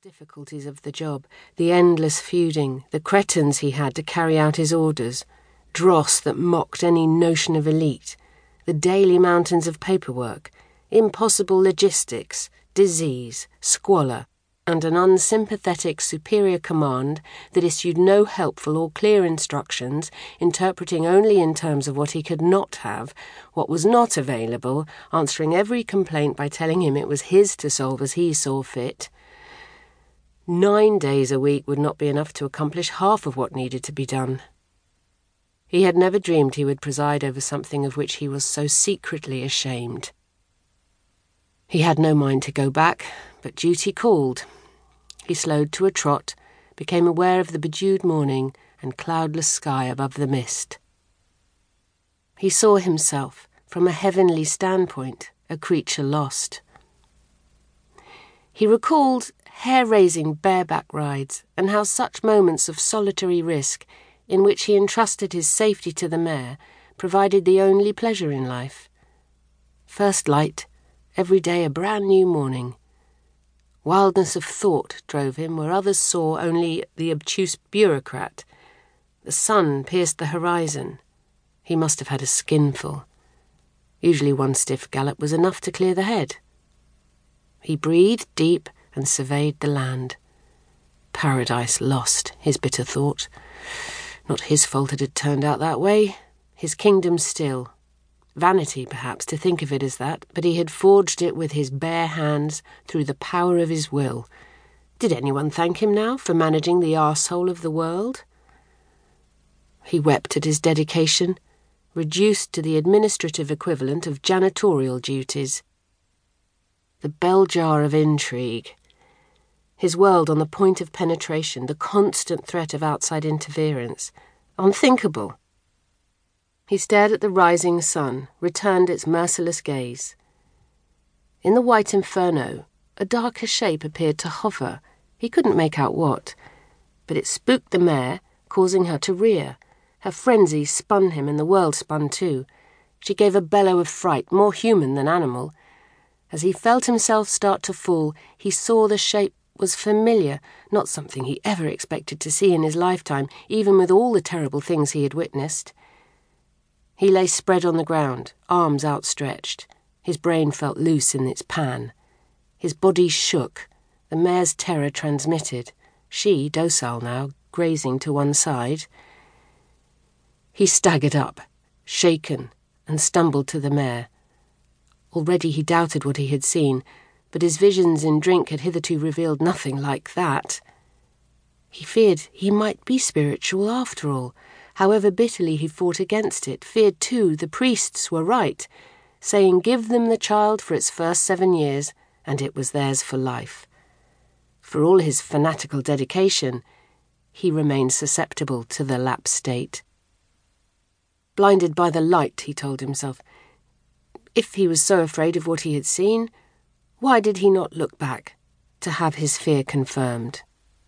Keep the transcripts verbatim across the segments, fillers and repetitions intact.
difficulties of the job, the endless feuding, the cretins he had to carry out his orders, dross that mocked any notion of elite, the daily mountains of paperwork, impossible logistics, disease, squalor, and an unsympathetic superior command that issued no helpful or clear instructions, interpreting only in terms of what he could not have, what was not available, answering every complaint by telling him it was his to solve as he saw fit. Nine days a week would not be enough to accomplish half of what needed to be done. He had never dreamed he would preside over something of which he was so secretly ashamed. He had no mind to go back, but duty called. He slowed to a trot, became aware of the bedewed morning and cloudless sky above the mist. He saw himself, from a heavenly standpoint, a creature lost. He recalled hair-raising bareback rides and how such moments of solitary risk, in which he entrusted his safety to the mare, provided the only pleasure in life. First light, every day a brand new morning. Wildness of thought drove him where others saw only the obtuse bureaucrat. The sun pierced the horizon. He must have had a skinful. Usually one stiff gallop was enough to clear the head. He breathed deep and surveyed the land. Paradise lost, his bitter thought. Not his fault it had turned out that way. His kingdom still. Vanity, perhaps, to think of it as that, but he had forged it with his bare hands through the power of his will. Did anyone thank him now for managing the arsehole of the world? He wept at his dedication, reduced to the administrative equivalent of janitorial duties. The bell jar of intrigue. His world on the point of penetration, the constant threat of outside interference. Unthinkable. He stared at the rising sun, returned its merciless gaze. In the white inferno, a darker shape appeared to hover. He couldn't make out what, but it spooked the mare, causing her to rear. Her frenzy spun him, and the world spun too. She gave a bellow of fright, more human than animal. As he felt himself start to fall, he saw the shape was familiar, not something he ever expected to see in his lifetime, even with all the terrible things he had witnessed. He lay spread on the ground, arms outstretched. His brain felt loose in its pan. His body shook, the mare's terror transmitted, she, docile now, grazing to one side. He staggered up, shaken, and stumbled to the mare. Already he doubted what he had seen, but his visions in drink had hitherto revealed nothing like that. He feared he might be spiritual after all. However bitterly he fought against it, feared too the priests were right, saying give them the child for its first seven years, and it was theirs for life. For all his fanatical dedication, he remained susceptible to the lapsed state. Blinded by the light, he told himself. If he was so afraid of what he had seen, why did he not look back to have his fear confirmed?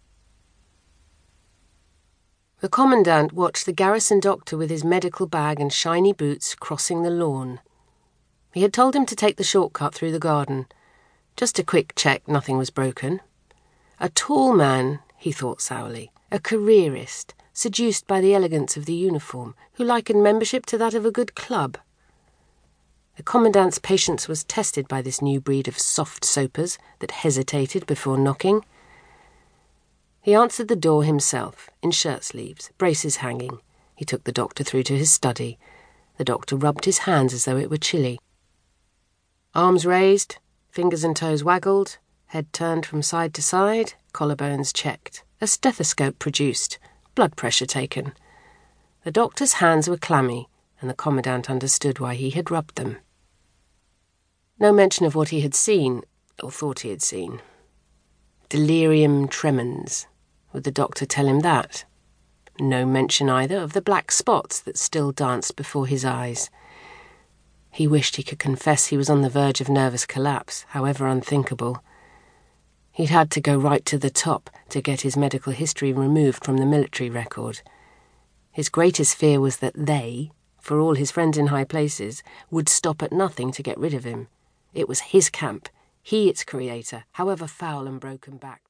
The commandant watched the garrison doctor with his medical bag and shiny boots crossing the lawn. He had told him to take the shortcut through the garden. Just a quick check, nothing was broken. A tall man, he thought sourly, a careerist, seduced by the elegance of the uniform, who likened membership to that of a good club. The commandant's patience was tested by this new breed of soft soapers that hesitated before knocking. He answered the door himself, in shirt-sleeves, braces hanging. He took the doctor through to his study. The doctor rubbed his hands as though it were chilly. Arms raised, fingers and toes waggled, head turned from side to side, collarbones checked, a stethoscope produced, blood pressure taken. The doctor's hands were clammy, and the commandant understood why he had rubbed them. No mention of what he had seen, or thought he had seen. Delirium tremens. Would the doctor tell him that? No mention either of the black spots that still danced before his eyes. He wished he could confess he was on the verge of nervous collapse, however unthinkable. He'd had to go right to the top to get his medical history removed from the military record. His greatest fear was that they, for all his friends in high places, would stop at nothing to get rid of him. It was his camp, he its creator, however foul and broken back.